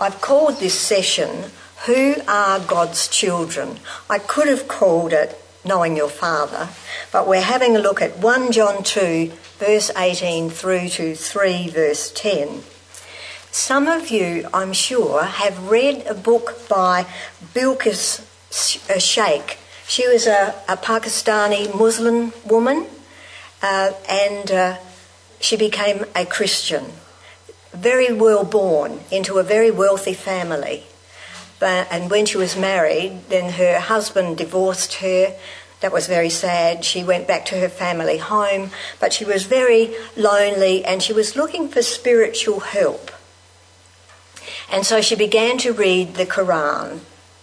I've called this session, Who Are God's Children? I could have called it Knowing Your Father, but we're having a look at 1 John 2, verse 18 through to 3, verse 10. Some of you, I'm sure, have read a book by Bilquis Sheikh. She was a Pakistani Muslim woman, and she became a Christian. Very well born into a very wealthy family. And when she was married, then her husband divorced her. That was very sad. She went back to her family home, but she was very lonely and she was looking for spiritual help. And so she began to read the Quran.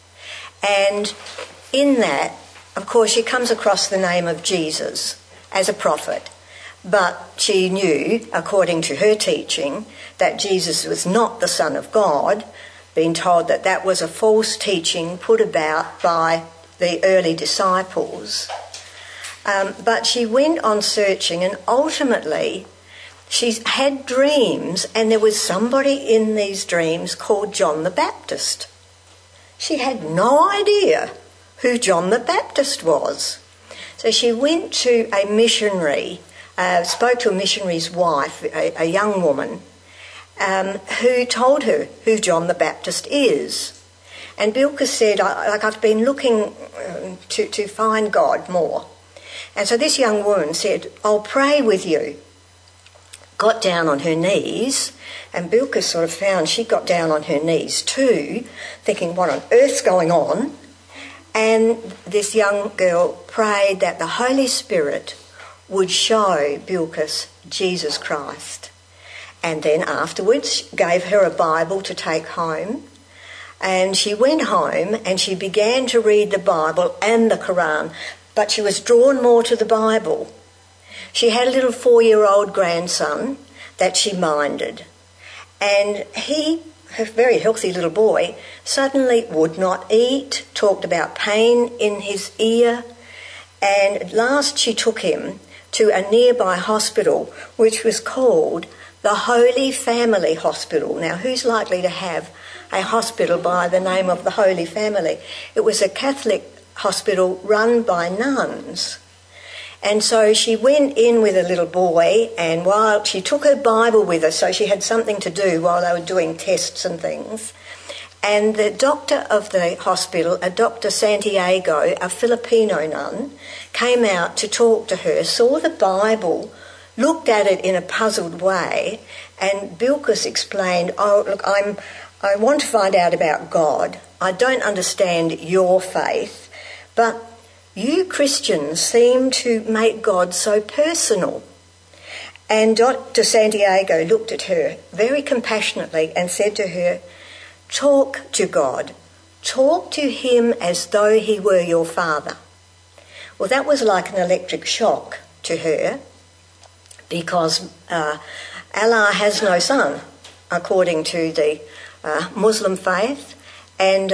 And in that, of course, she comes across the name of Jesus as a prophet. But she knew, according to her teaching, that Jesus was not the Son of God, being told that that was a false teaching put about by the early disciples. But she went on searching, and ultimately she had dreams, and there was somebody in these dreams called John the Baptist. She had no idea who John the Baptist was. So she went to a missionary, spoke to a missionary's wife, a young woman, who told her who John the Baptist is. And Bilquis said, I've been looking to find God more. And so this young woman said, I'll pray with you. Got down on her knees, and Bilquis sort of found she got down on her knees too, thinking, what on earth's going on? And this young girl prayed that the Holy Spirit would show Bilquis Jesus Christ. And then afterwards gave her a Bible to take home. And she went home and she began to read the Bible and the Quran, but she was drawn more to the Bible. She had a little 4-year-old grandson that she minded. And he, a very healthy little boy, suddenly would not eat, talked about pain in his ear. And at last she took him to a nearby hospital, which was called the Holy Family Hospital. Now, who's likely to have a hospital by the name of the Holy Family? It was a Catholic hospital run by nuns. And so she went in with a little boy, and while she took her Bible with her, so she had something to do while they were doing tests and things. And the doctor of the hospital, a Dr. Santiago, a Filipino nun, came out to talk to her, saw the Bible, looked at it in a puzzled way, and Bilquis explained, oh, look, I want to find out about God. I don't understand your faith, but you Christians seem to make God so personal. And Dr. Santiago looked at her very compassionately and said to her, talk to God. Talk to him as though he were your father. Well, that was like an electric shock to her, because Allah has no son, according to the Muslim faith, and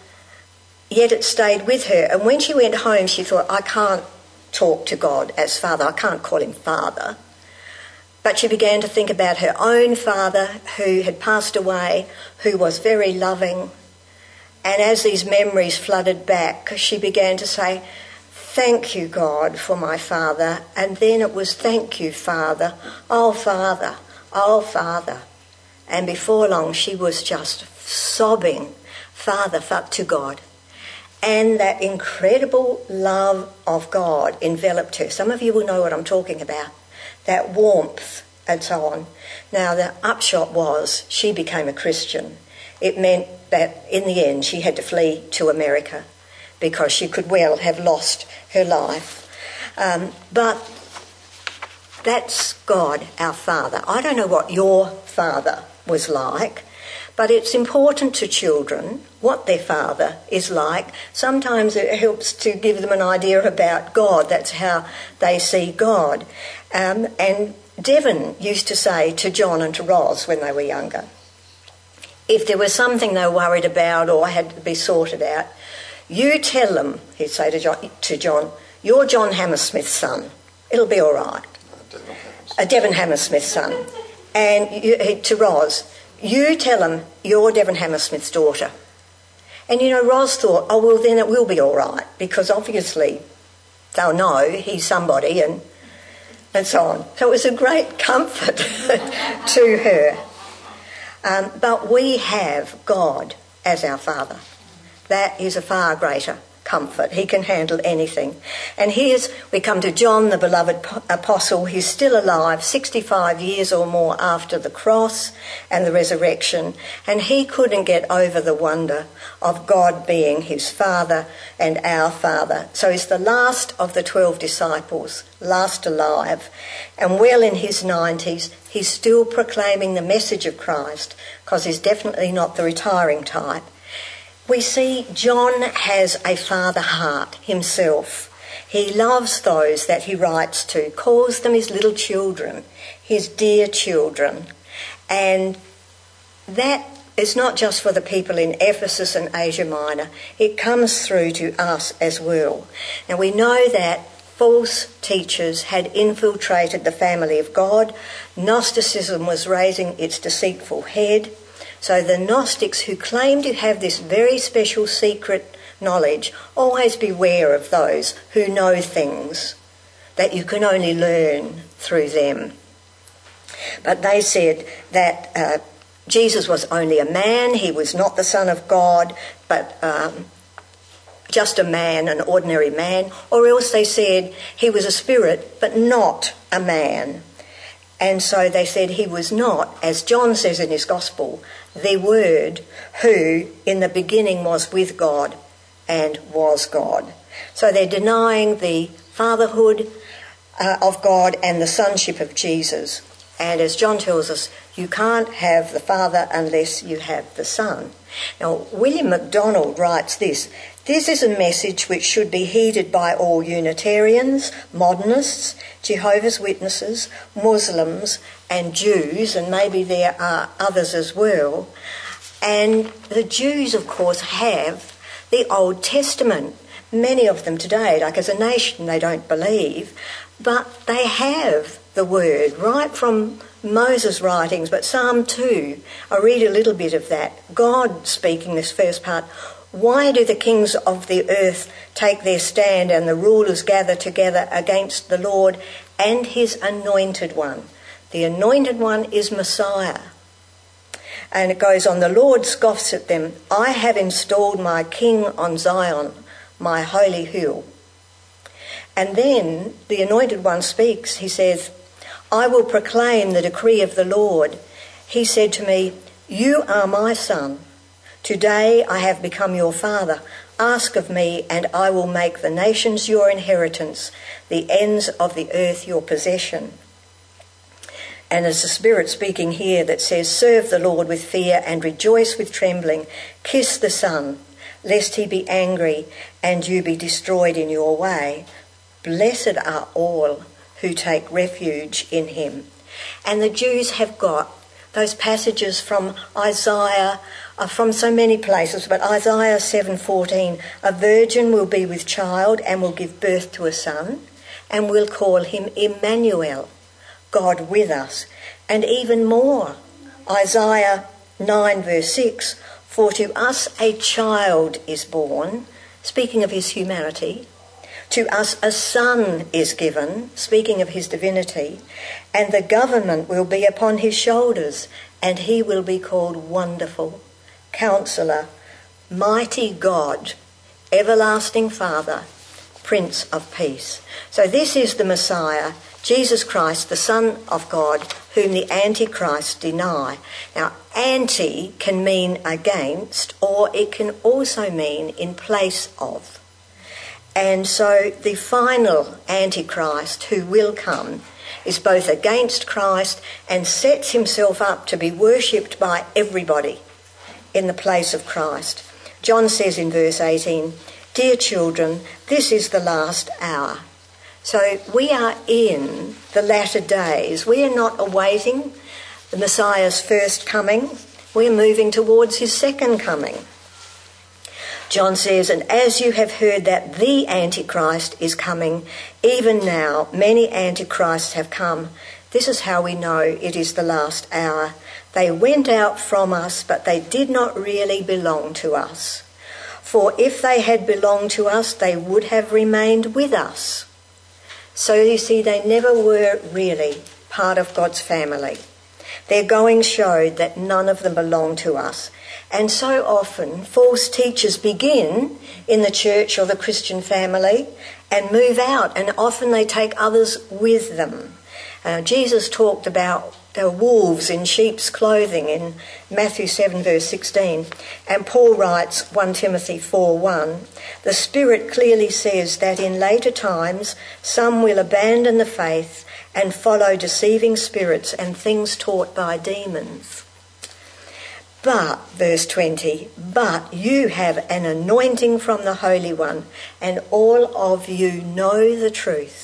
yet it stayed with her. And when she went home, she thought, I can't talk to God as Father. I can't call him Father. But she began to think about her own father who had passed away, who was very loving. And as these memories flooded back, she began to say, thank you, God, for my father. And then it was, thank you, Father. Oh, Father. Oh, Father. And before long, she was just sobbing, Father, to God. And that incredible love of God enveloped her. Some of you will know what I'm talking about. That warmth and so on. Now, the upshot was she became a Christian. It meant that in the end she had to flee to America because she could well have lost her life. But that's God, our Father. I don't know what your father was like, but it's important to children what their father is like. Sometimes it helps to give them an idea about God. That's how they see God. And Devon used to say to John and to Roz when they were younger, if there was something they were worried about or had to be sorted out, you tell them, he'd say to John, you're John Hammersmith's son. It'll be all right. Devon Hammersmith's son. And to Roz, you tell him you're Devon Hammersmith's daughter. And, Ros thought, oh, well, then it will be all right, because obviously they'll know he's somebody and so on. So it was a great comfort to her. But we have God as our Father. That is a far greater comfort. He can handle anything. And we come to John, the beloved apostle. He's still alive 65 years or more after the cross and the resurrection, and he couldn't get over the wonder of God being his Father and our Father. So he's the last of the 12 disciples, last alive, and well in his 90s, he's still proclaiming the message of Christ, because he's definitely not the retiring type. We see John has a father heart himself. He loves those that he writes to, calls them his little children, his dear children. And that is not just for the people in Ephesus and Asia Minor. It comes through to us as well. Now we know that false teachers had infiltrated the family of God. Gnosticism was raising its deceitful head. So the Gnostics, who claim to have this very special secret knowledge, always beware of those who know things that you can only learn through them. But they said that Jesus was only a man, he was not the Son of God, but just a man, an ordinary man. Or else they said he was a spirit, but not a man. And so they said he was not, as John says in his Gospel, the Word who in the beginning was with God and was God. So they're denying the fatherhood of God and the sonship of Jesus. And as John tells us, you can't have the Father unless you have the Son. Now, William MacDonald writes this: this is a message which should be heeded by all Unitarians, Modernists, Jehovah's Witnesses, Muslims and Jews, and maybe there are others as well. And the Jews, of course, have the Old Testament. Many of them today, like as a nation, they don't believe, but they have the Word right from Moses' writings. But Psalm 2, I read a little bit of that. God speaking this first part: why do the kings of the earth take their stand and the rulers gather together against the Lord and his anointed one? The anointed one is Messiah. And it goes on, the Lord scoffs at them. I have installed my king on Zion, my holy hill. And then the anointed one speaks. He says, I will proclaim the decree of the Lord. He said to me, you are my son. Today I have become your father. Ask of me, and I will make the nations your inheritance, the ends of the earth your possession. And there's the Spirit speaking here that says, serve the Lord with fear and rejoice with trembling. Kiss the Son, lest he be angry and you be destroyed in your way. Blessed are all who take refuge in him. And the Jews have got those passages from Isaiah, from so many places, but Isaiah 7:14, a virgin will be with child and will give birth to a son, and will call him Emmanuel, God with us. And even more, Isaiah 9 verse 6, for to us a child is born, speaking of his humanity. To us a son is given, speaking of his divinity, and the government will be upon his shoulders, and he will be called Wonderful, Counselor, Mighty God, Everlasting Father, Prince of Peace. So this is the Messiah, Jesus Christ, the Son of God, whom the Antichrist deny. Now, anti can mean against, or it can also mean in place of. And so the final Antichrist who will come is both against Christ and sets himself up to be worshipped by everybody in the place of Christ. John says in verse 18, dear children, this is the last hour. So we are in the latter days. We are not awaiting the Messiah's first coming. We're moving towards his second coming. John says, and as you have heard that the Antichrist is coming, even now many Antichrists have come. This is how we know it is the last hour. They went out from us, but they did not really belong to us. For if they had belonged to us, they would have remained with us. So you see, they never were really part of God's family. Their going showed that none of them belonged to us. And so often false teachers begin in the church or the Christian family and move out, and often they take others with them. Jesus talked about the wolves in sheep's clothing in Matthew 7 verse 16, and Paul writes 1 Timothy 4:1, the Spirit clearly says that in later times some will abandon the faith and follow deceiving spirits and things taught by demons. But, verse 20, but you have an anointing from the Holy One, and all of you know the truth.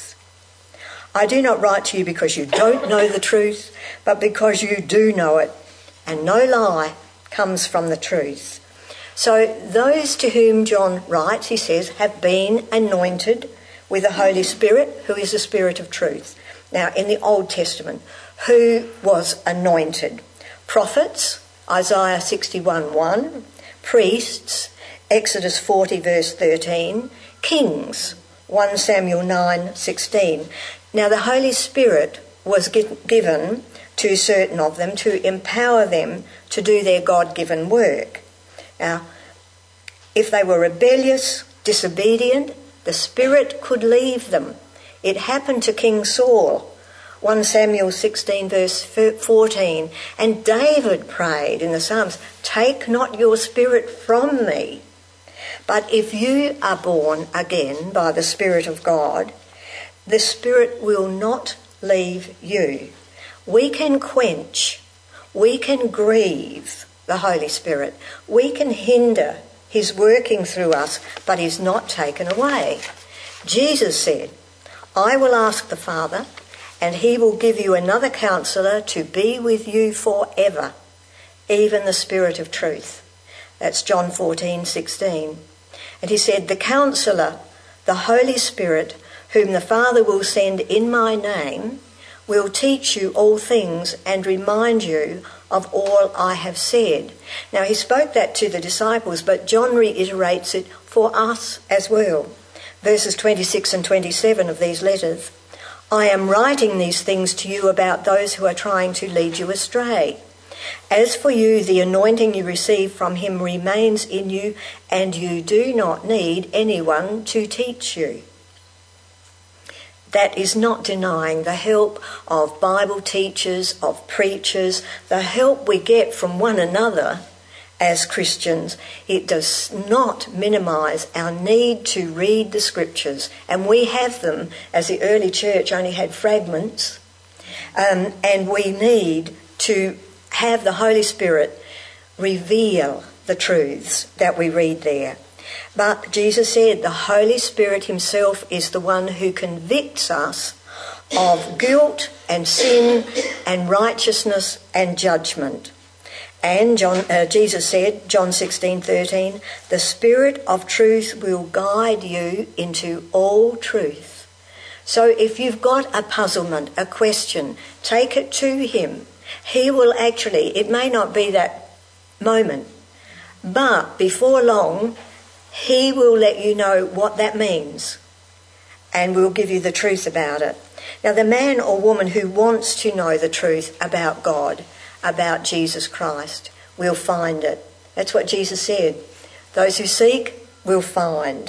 I do not write to you because you don't know the truth, but because you do know it, and no lie comes from the truth. So those to whom John writes, he says, have been anointed with the Holy Spirit, who is the Spirit of truth. Now, in the Old Testament, who was anointed? Prophets, Isaiah 61:1, priests, Exodus 40 verse 13, kings, 1 Samuel 9:16. Now the Holy Spirit was given to certain of them to empower them to do their God-given work. Now, if they were rebellious, disobedient, the Spirit could leave them. It happened to King Saul, 1 Samuel 16 verse 14, and David prayed in the Psalms, take not your Spirit from me. But if you are born again by the Spirit of God, the Spirit will not leave you. We can quench, we can grieve the Holy Spirit, we can hinder his working through us, but he's not taken away. Jesus said, I will ask the Father, and he will give you another counsellor to be with you forever, even the Spirit of truth. That's John 14:16. And he said, the counsellor, the Holy Spirit, whom the Father will send in my name, will teach you all things and remind you of all I have said. Now he spoke that to the disciples, but John reiterates it for us as well. Verses 26 and 27 of these letters. I am writing these things to you about those who are trying to lead you astray. As for you, the anointing you receive from him remains in you, and you do not need anyone to teach you. That is not denying the help of Bible teachers, of preachers, the help we get from one another as Christians. It does not minimise our need to read the scriptures, and we have them, as the early church only had fragments, and we need to have the Holy Spirit reveal the truths that we read there. But Jesus said the Holy Spirit himself is the one who convicts us of guilt and sin and righteousness and judgment. And Jesus said, John 16:13, the Spirit of truth will guide you into all truth. So if you've got a puzzlement, a question, take it to him. He will actually, it may not be that moment, but before long, he will let you know what that means and will give you the truth about it. Now, the man or woman who wants to know the truth about God, about Jesus Christ, will find it. That's what Jesus said. Those who seek will find.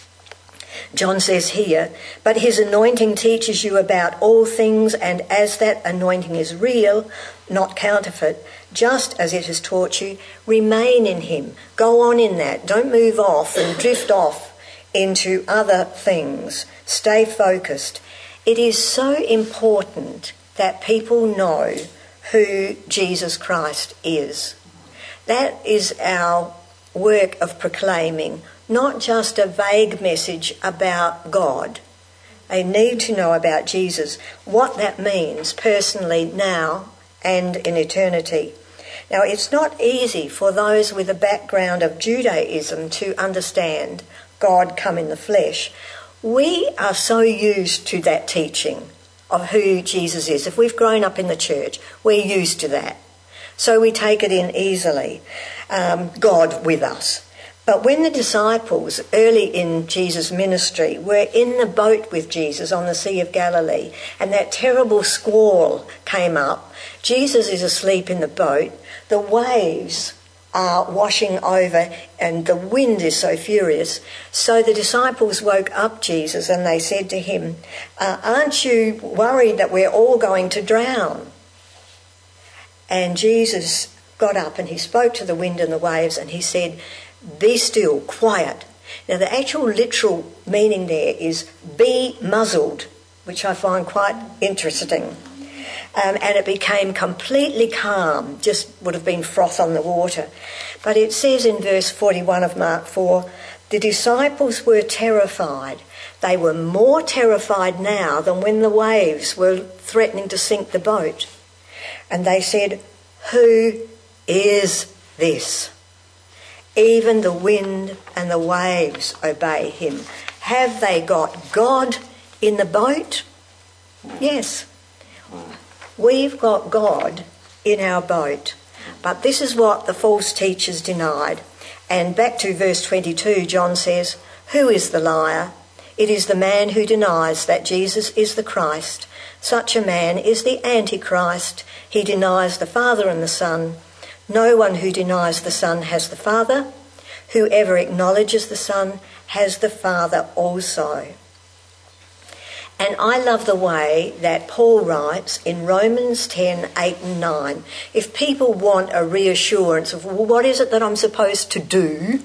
John says here, but his anointing teaches you about all things, and as that anointing is real, not counterfeit, just as it has taught you, remain in him. Go on in that. Don't move off and drift off into other things. Stay focused. It is so important that people know who Jesus Christ is. That is our work of proclaiming, not just a vague message about God. They need to know about Jesus, what that means personally now and in eternity. Now, it's not easy for those with a background of Judaism to understand God come in the flesh. We are so used to that teaching. of who Jesus is. If we've grown up in the church, we're used to that. So we take it in easily, God with us. But when the disciples, early in Jesus' ministry, were in the boat with Jesus on the Sea of Galilee, and that terrible squall came up, Jesus is asleep in the boat, the waves are washing over and the wind is so furious. So the disciples woke up Jesus and they said to him, aren't you worried that we're all going to drown? And Jesus got up and he spoke to the wind and the waves and he said, be still, quiet. Now the actual literal meaning there is be muzzled, which I find quite interesting. And it became completely calm, just would have been froth on the water. But it says in verse 41 of Mark 4, the disciples were terrified. They were more terrified now than when the waves were threatening to sink the boat. And they said, who is this? Even the wind and the waves obey him. Have they got God in the boat? Yes. We've got God in our boat. But this is what the false teachers denied. And back to verse 22, John says, who is the liar? It is the man who denies that Jesus is the Christ. Such a man is the Antichrist. He denies the Father and the Son. No one who denies the Son has the Father. Whoever acknowledges the Son has the Father also. And I love the way that Paul writes in Romans 10, 8 and 9. If people want a reassurance of, well, what is it that I'm supposed to do,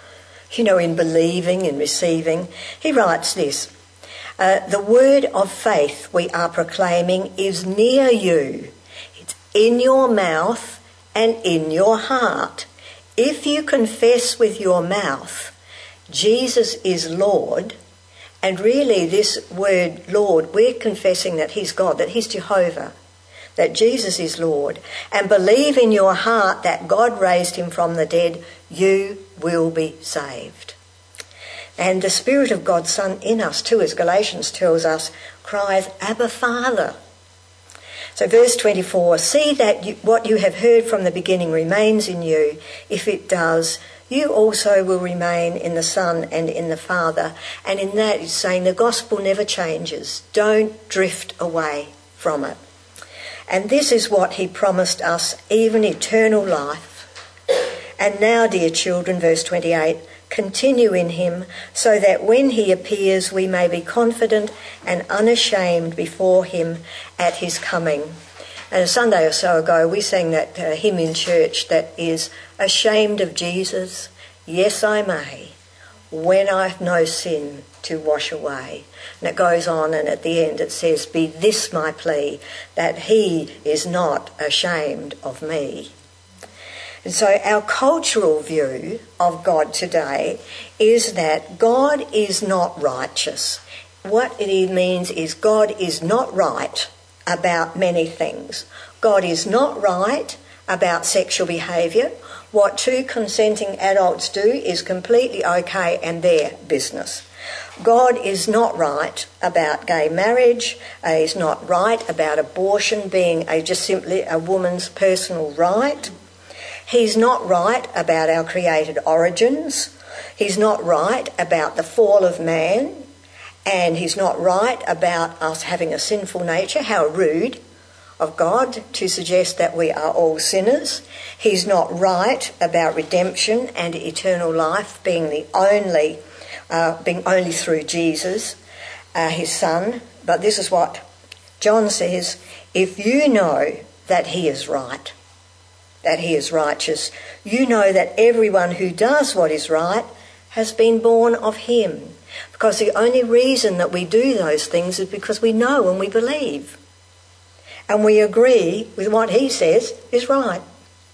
in believing and receiving, he writes this. The word of faith we are proclaiming is near you. It's in your mouth and in your heart. If you confess with your mouth Jesus is Lord, and really this word Lord, we're confessing that he's God, that he's Jehovah, that Jesus is Lord, and believe in your heart that God raised him from the dead, you will be saved. And the Spirit of God's Son in us too, as Galatians tells us, cries, Abba, Father. So verse 24, see that what you have heard from the beginning remains in you. If it does, you also will remain in the Son and in the Father. And in that it's saying the gospel never changes. Don't drift away from it. And this is what he promised us, even eternal life. And now, dear children, verse 28, continue in him so that when he appears we may be confident and unashamed before him at his coming. And a Sunday or so ago we sang that hymn in church that is, ashamed of Jesus, yes I may, when I've no sin to wash away. And it goes on and at the end it says, be this my plea, that he is not ashamed of me. And so our cultural view of God today is that God is not righteous. What it means is God is not right about many things. God is not right about sexual behaviour. What two consenting adults do is completely okay and their business. God is not right about gay marriage. He's not right about abortion being just simply a woman's personal right. He's not right about our created origins. He's not right about the fall of man. And he's not right about us having a sinful nature. How rude of God to suggest that we are all sinners. He's not right about redemption and eternal life being only through Jesus, his Son. But this is what John says, if you know that he is right, that he is righteous, you know that everyone who does what is right has been born of him. Because the only reason that we do those things is because we know and we believe. And we agree with what he says is right.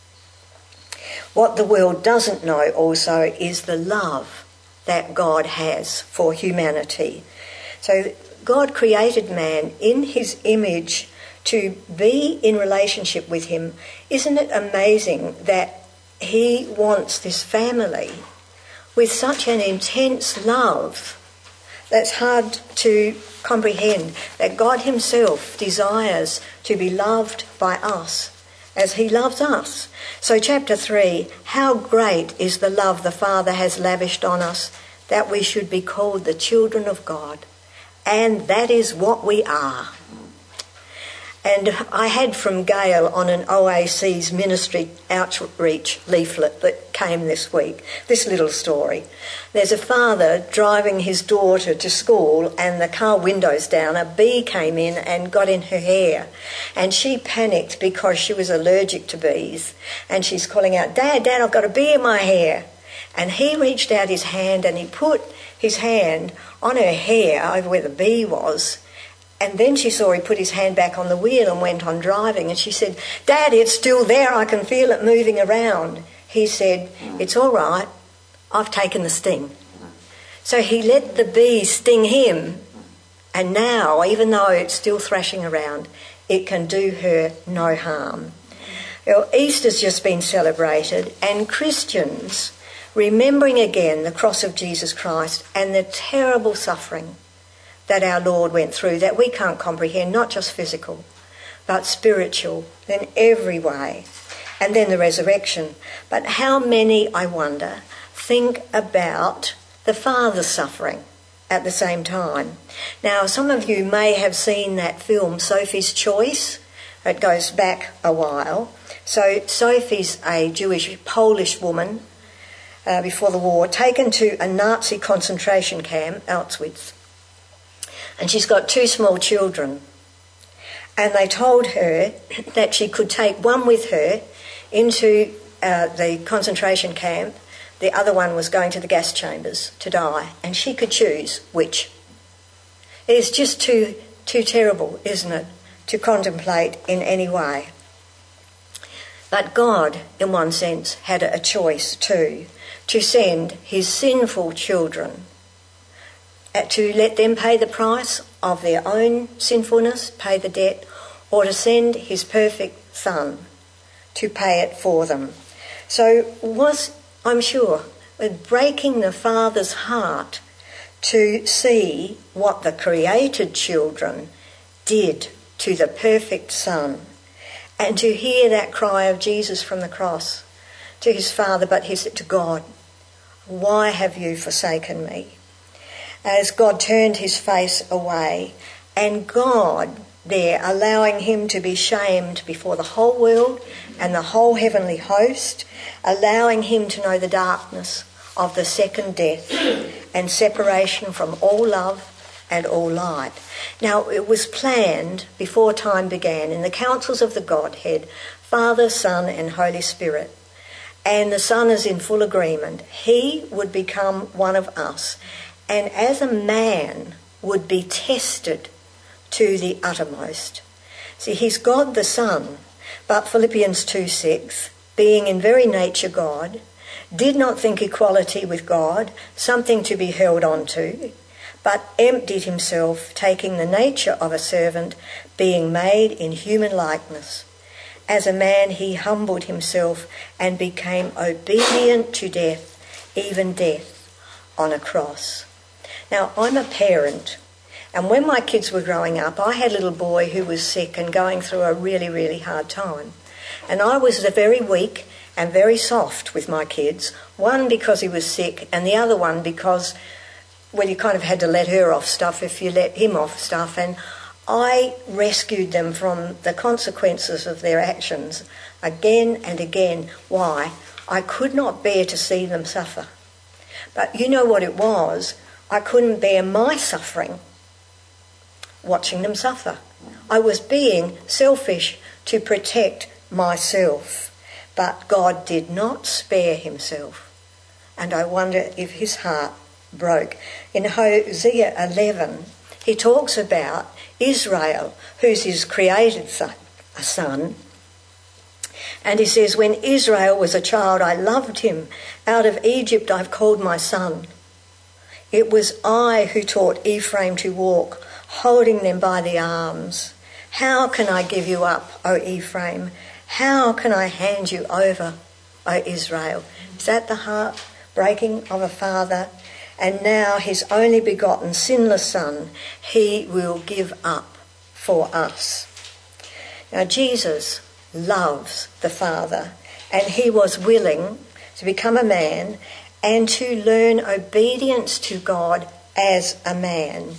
What the world doesn't know also is the love that God has for humanity. So God created man in his image to be in relationship with him. Isn't it amazing that he wants this family with such an intense love That's hard to comprehend, that God himself desires to be loved by us as he loves us. So chapter 3, how great is the love the Father has lavished on us, that we should be called the children of God. And that is what we are. And I had from Gail on an OAC's ministry outreach leaflet that came this week, this little story. There's a father driving his daughter to school and the car window's down. A bee came in and got in her hair. And she panicked because she was allergic to bees. And she's calling out, "Dad, Dad, I've got a bee in my hair." And he reached out his hand and he put his hand on her hair over where the bee was. And then she saw he put his hand back on the wheel and went on driving. And she said, "Dad, it's still there. I can feel it moving around." He said, "It's all right. I've taken the sting." So he let the bee sting him. And now, even though it's still thrashing around, it can do her no harm. Well, Easter's just been celebrated, and Christians, remembering again the cross of Jesus Christ and the terrible suffering that our Lord went through, that we can't comprehend, not just physical, but spiritual in every way. And then the resurrection. But how many, I wonder, think about the Father's suffering at the same time? Now, some of you may have seen that film, Sophie's Choice. It goes back a while. So Sophie's a Jewish, Polish woman before the war, taken to a Nazi concentration camp, Auschwitz. And she's got 2 small children. And they told her that she could take one with her into the concentration camp. The other one was going to the gas chambers to die. And she could choose which. It's just too terrible, isn't it, to contemplate in any way. But God, in one sense, had a choice too, to send his sinful children, to let them pay the price of their own sinfulness, pay the debt, or to send his perfect Son to pay it for them. So I'm sure, breaking the Father's heart to see what the created children did to the perfect Son, and to hear that cry of Jesus from the cross to his Father, but he said to God, "Why have you forsaken me?" As God turned his face away, and God there allowing him to be shamed before the whole world and the whole heavenly host, allowing him to know the darkness of the second death and separation from all love and all light. Now, it was planned before time began in the councils of the Godhead, Father, Son and Holy Spirit. And the Son is in full agreement. He would become one of us, and as a man would be tested to the uttermost. See, he's God the Son, but Philippians 2:6, being in very nature God, did not think equality with God something to be held on to, but emptied himself, taking the nature of a servant, being made in human likeness. As a man he humbled himself and became obedient to death, even death on a cross. Now, I'm a parent, and when my kids were growing up, I had a little boy who was sick and going through a really, really hard time. And I was very weak and very soft with my kids, one because he was sick and the other one because, well, you kind of had to let her off stuff if you let him off stuff. And I rescued them from the consequences of their actions again and again. Why? I could not bear to see them suffer. But you know what it was? I couldn't bear my suffering watching them suffer. I was being selfish to protect myself. But God did not spare himself. And I wonder if his heart broke. In Hosea 11, he talks about Israel, who's his created son. And he says, "When Israel was a child, I loved him. Out of Egypt I've called my son. It was I who taught Ephraim to walk, holding them by the arms. How can I give you up, O Ephraim? How can I hand you over, O Israel?" Is that the heart breaking of a father? and now his only begotten sinless Son he will give up for us. Now Jesus loves the Father, and he was willing to become a man and to learn obedience to God as a man.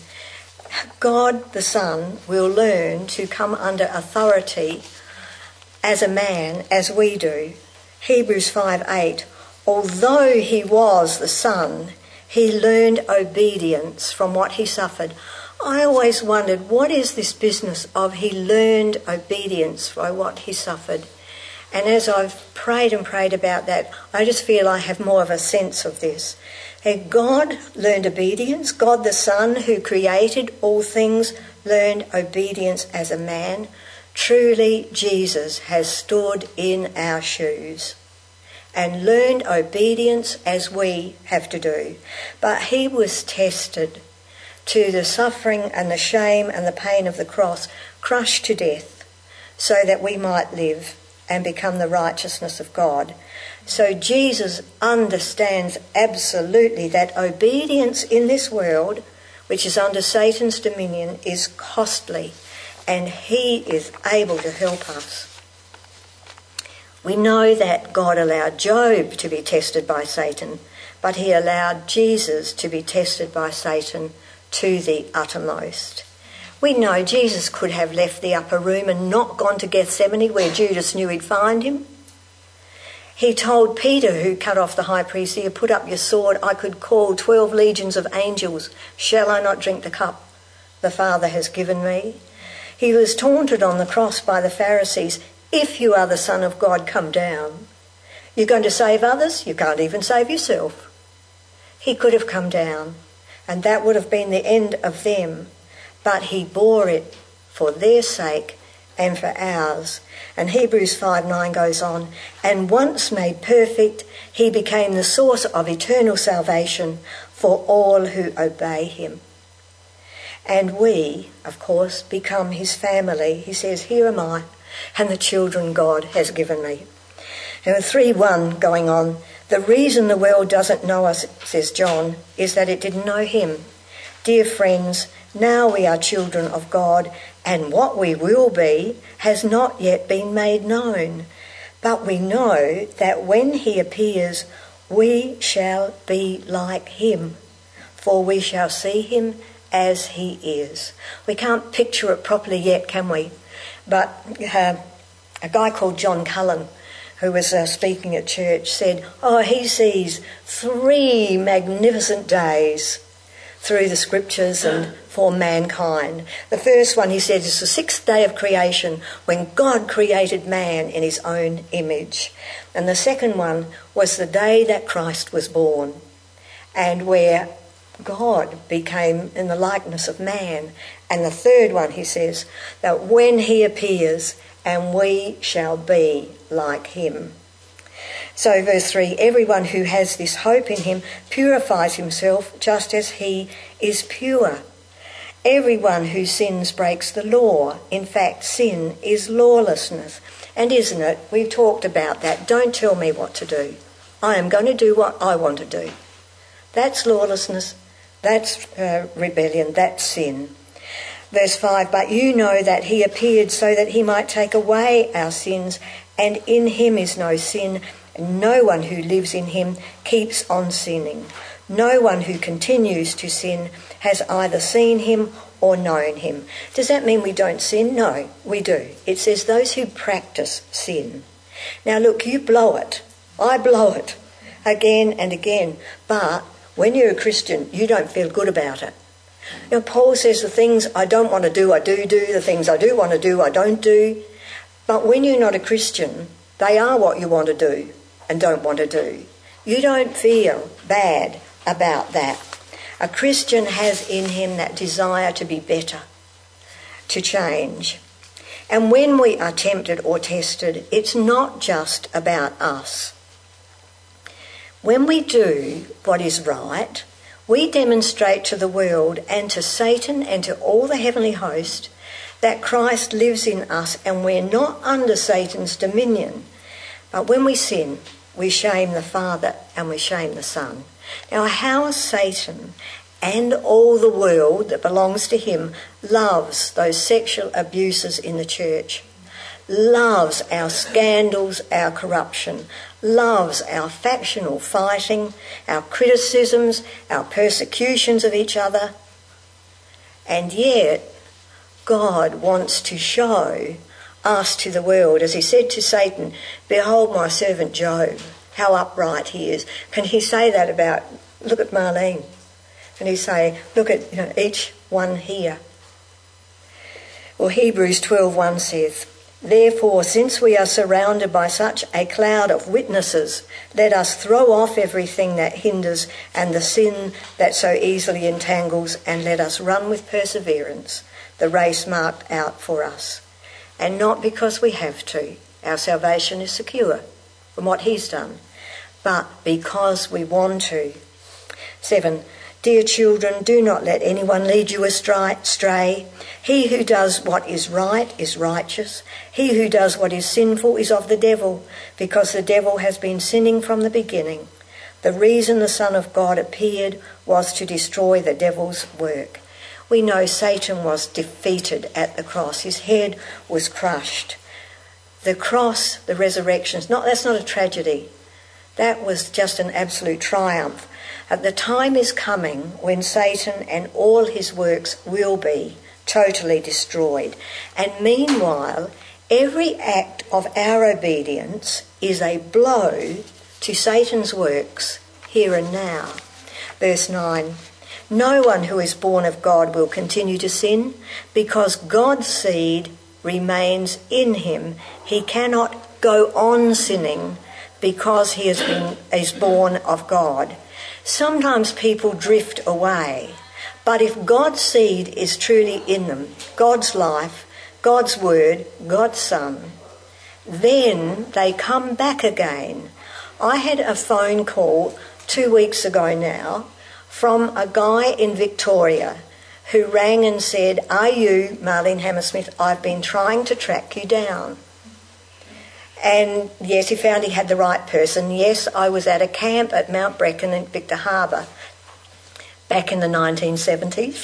God the Son will learn to come under authority as a man as we do. Hebrews 5:8, although he was the Son, he learned obedience from what he suffered. I always wondered, what is this business of he learned obedience by what he suffered? And as I've prayed and prayed about that, I just feel I have more of a sense of this. God learned obedience. God the Son, who created all things, learned obedience as a man. Truly, Jesus has stood in our shoes and learned obedience as we have to do. But he was tested to the suffering and the shame and the pain of the cross, crushed to death, so that we might live and become the righteousness of God. So Jesus understands absolutely that obedience in this world, which is under Satan's dominion, is costly, and he is able to help us. We know that God allowed Job to be tested by Satan, but he allowed Jesus to be tested by Satan to the uttermost. We know Jesus could have left the upper room and not gone to Gethsemane where Judas knew he'd find him. He told Peter, who cut off the high priest's ear, put up your sword, I could call 12 legions of angels. Shall I not drink the cup the Father has given me? He was taunted on the cross by the Pharisees. If you are the Son of God, come down. You're going to save others? You can't even save yourself. He could have come down, and that would have been the end of them. But he bore it for their sake and for ours. And Hebrews 5:9 goes on, and once made perfect, he became the source of eternal salvation for all who obey him. And we, of course, become his family. He says, here am I, and the children God has given me. And 3:1 going on, the reason the world doesn't know us, says John, is that it didn't know him. Dear friends, now we are children of God, and what we will be has not yet been made known. But we know that when he appears, we shall be like him, for we shall see him as he is. We can't picture it properly yet, can we? But a guy called John Cullen, who was speaking at church, said, he sees 3 magnificent days through the scriptures and for mankind. The first one, he said, is the 6th day of creation, when God created man in his own image. And the second one was the day that Christ was born, and where God became in the likeness of man. And the third one, he says, that when he appears, and we shall be like him. So verse 3, everyone who has this hope in him purifies himself just as he is pure. Everyone who sins breaks the law. In fact, sin is lawlessness. And isn't it? We've talked about that. Don't tell me what to do. I am going to do what I want to do. That's lawlessness. That's rebellion. That's sin. Verse 5, but you know that he appeared so that he might take away our sins, and in him is no sin. No one who lives in him keeps on sinning. No one who continues to sin has either seen him or known him. Does that mean we don't sin? No, we do. It says those who practice sin. Now look, you blow it. I blow it again and again. But when you're a Christian, you don't feel good about it. Now Paul says the things I don't want to do, I do do. The things I do want to do, I don't do. But when you're not a Christian, they are what you want to do and don't want to do. You don't feel bad about that. A Christian has in him that desire to be better, to change. And when we are tempted or tested, it's not just about us. When we do what is right, we demonstrate to the world and to Satan and to all the heavenly host that Christ lives in us and we're not under Satan's dominion. But when we sin, we shame the Father and we shame the Son. Now, how Satan and all the world that belongs to him loves those sexual abuses in the church, loves our scandals, our corruption, loves our factional fighting, our criticisms, our persecutions of each other. And yet, God wants to show us to the world, as he said to Satan, "Behold my servant Job, how upright he is." Can he say that about, look at Marlene? Can he say, look at each one here? Well, Hebrews 12:1 says, "Therefore, since we are surrounded by such a cloud of witnesses, let us throw off everything that hinders and the sin that so easily entangles, and let us run with perseverance the race marked out for us." And not because we have to. Our salvation is secure from what he's done, but because we want to. 7. Dear children, do not let anyone lead you astray. He who does what is right is righteous. He who does what is sinful is of the devil, because the devil has been sinning from the beginning. The reason the Son of God appeared was to destroy the devil's work. We know Satan was defeated at the cross. His head was crushed. The cross, the resurrection, that's not a tragedy. That was just an absolute triumph. The time is coming when Satan and all his works will be totally destroyed. And meanwhile, every act of our obedience is a blow to Satan's works here and now. Verse 9, "No one who is born of God will continue to sin, because God's seed remains in him. He cannot go on sinning because he is born of God." Sometimes people drift away, but if God's seed is truly in them, God's life, God's word, God's Son, then they come back again. I had a phone call 2 weeks ago now from a guy in Victoria who rang and said, "Are you Marlene Hammersmith? I've been trying to track you down." And yes, he found he had the right person. Yes, I was at a camp at Mount Brecon in Victor Harbour back in the 1970s.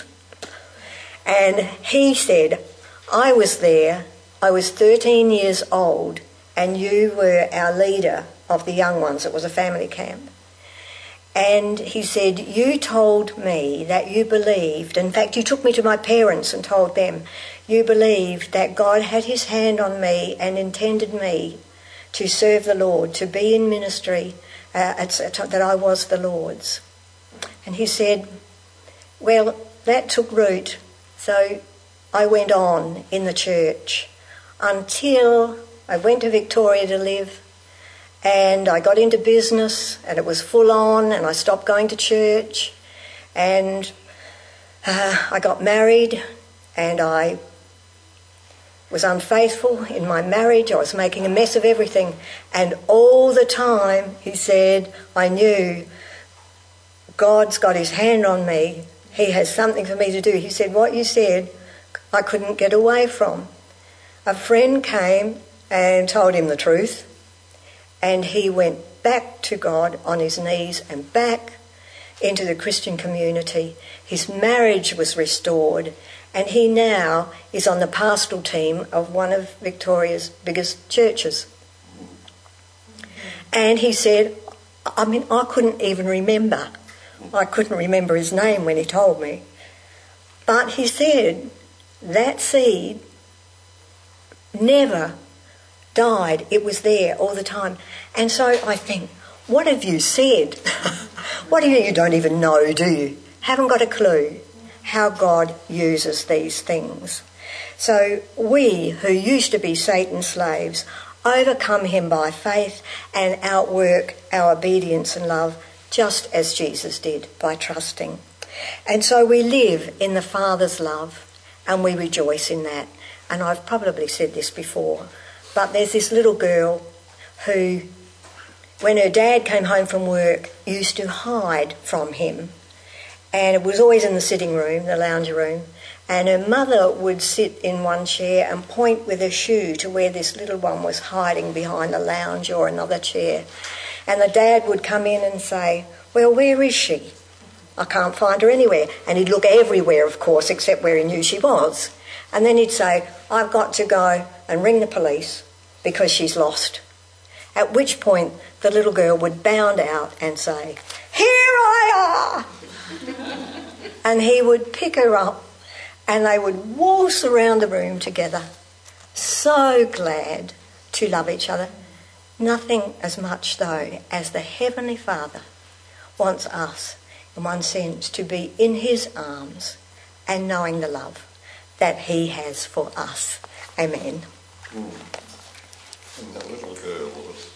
And he said, "I was there, I was 13 years old, and you were our leader of the young ones." It was a family camp. And he said, "You told me that you believed, in fact you took me to my parents and told them, you believed that God had his hand on me and intended me to serve the Lord, to be in ministry, that I was the Lord's." And he said, well, that took root. So I went on in the church until I went to Victoria to live. And I got into business and it was full on, and I stopped going to church, and I got married and I was unfaithful in my marriage. I was making a mess of everything, and all the time, he said, I knew God's got his hand on me. He has something for me to do. He said, what you said, I couldn't get away from. A friend came and told him the truth. And he went back to God on his knees and back into the Christian community. His marriage was restored, and he now is on the pastoral team of one of Victoria's biggest churches. And he said, I couldn't even remember. I couldn't remember his name when he told me. But he said that seed never died. It was there all the time. And so I think, what have you said? What do you don't even know, do you? Haven't got a clue how God uses these things. So we who used to be Satan's slaves overcome him by faith and outwork our obedience and love, just as Jesus did, by trusting. And so we live in the Father's love, and we rejoice in that. And I've probably said this before, but there's this little girl who, when her dad came home from work, used to hide from him. And it was always in the sitting room, the lounge room. And her mother would sit in one chair and point with her shoe to where this little one was hiding behind a lounge or another chair. And the dad would come in and say, well, where is she? I can't find her anywhere. And he'd look everywhere, of course, except where he knew she was. And then he'd say, I've got to go and ring the police because she's lost. At which point the little girl would bound out and say, here I are! And he would pick her up and they would waltz around the room together, so glad to love each other. Nothing as much, though, as the Heavenly Father wants us, in one sense, to be in his arms and knowing the love that he has for us. Amen. And that little girl was